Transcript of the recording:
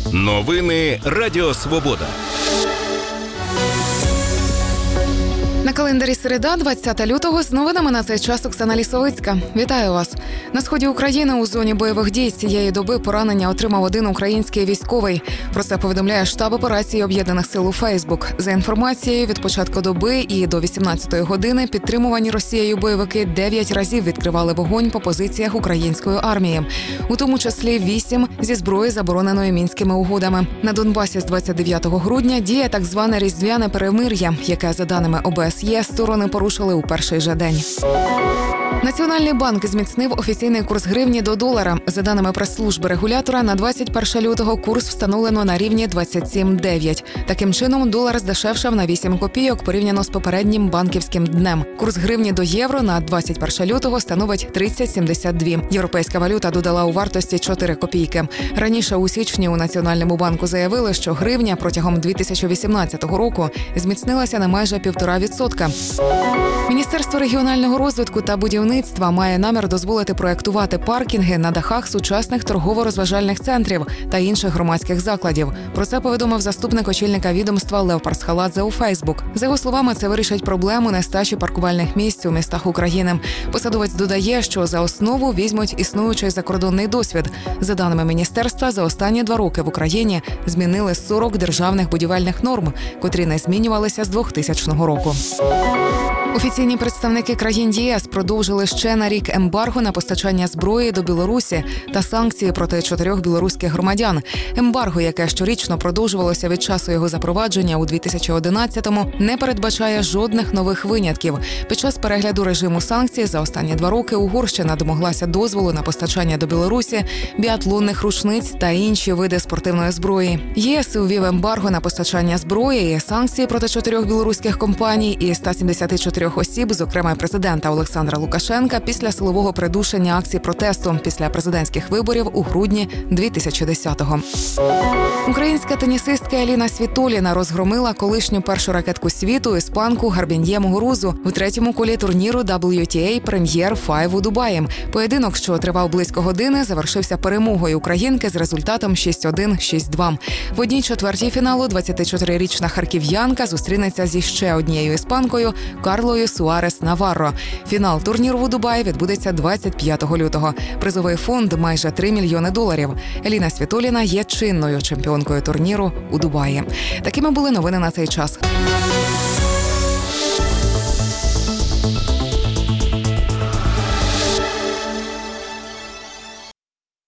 Новини Радіо Свобода. На календарі середа, 20 лютого, з новинами на цей час Оксана Лісовицька. Вітаю вас. На сході України у зоні бойових дій цієї доби поранення отримав один український військовий. Про це повідомляє штаб операції Об'єднаних сил у Фейсбук. За інформацією, від початку доби і до 18-ї години підтримувані Росією бойовики 9 разів відкривали вогонь по позиціях української армії. У тому числі 8 зі зброї, забороненої Мінськими угодами. На Донбасі з 29 грудня діє так зване різдвяне перемир'я, яке, за даними ОБСЄ, сторони порушили у перший же день. Національний банк зміцнив офіційний курс гривні до долара. За даними прес-служби регулятора, на 21 лютого курс встановлено на рівні 27,9. Таким чином, долар здешевшав на 8 копійок порівняно з попереднім банківським днем. Курс гривні до євро на 21 лютого становить 30,72. Європейська валюта додала у вартості 4 копійки. Раніше у січні у Національному банку заявили, що гривня протягом 2018 року зміцнилася на майже 1,5%. Міністерство регіонального розвитку та будівництва має намір дозволити проєктувати паркінги на дахах сучасних торгово-розважальних центрів та інших громадських закладів. Про це повідомив заступник очільника відомства Лев Парсхаладзе у Фейсбук. За його словами, це вирішить проблему нестачі паркувальних місць у містах України. Посадовець додає, що за основу візьмуть існуючий закордонний досвід. За даними міністерства, за останні 2 роки в Україні змінили 40 державних будівельних норм, котрі не змінювалися з 2000 року. Офіційні представники країн ЄС продовжили ще на рік ембарго на постачання зброї до Білорусі та санкції проти 4 білоруських громадян. Ембарго, яке щорічно продовжувалося від часу його запровадження у 2011-му, не передбачає жодних нових винятків. Під час перегляду режиму санкцій за останні 2 роки Угорщина домоглася дозволу на постачання до Білорусі біатлонних рушниць та інші види спортивної зброї. ЄС ввів ембарго на постачання зброї і санкції проти 4 білоруських компаній і 174 осіб, зокрема президента Олександра Лукашенка, після силового придушення акцій протесту після президентських виборів у грудні 2010-го. Українська тенісистка Еліна Світоліна розгромила колишню першу ракетку світу, іспанку Гарбін'є Мугурузу у 3-му колі турніру WTA Premier 5 у Дубаї. Поєдинок, що тривав близько години, завершився перемогою українки з результатом 6-1, 6-2. В 1/4 фіналу 24-річна харків'янка зустрінеться зі ще однією іспанкою Карлою Суарес Наварро. Фінал турніру у Дубаї відбудеться 25 лютого. Призовий фонд – майже $3 мільйони. Еліна Світоліна є чинною чемпіонкою турніру у Дубаї. Такими були новини на цей час.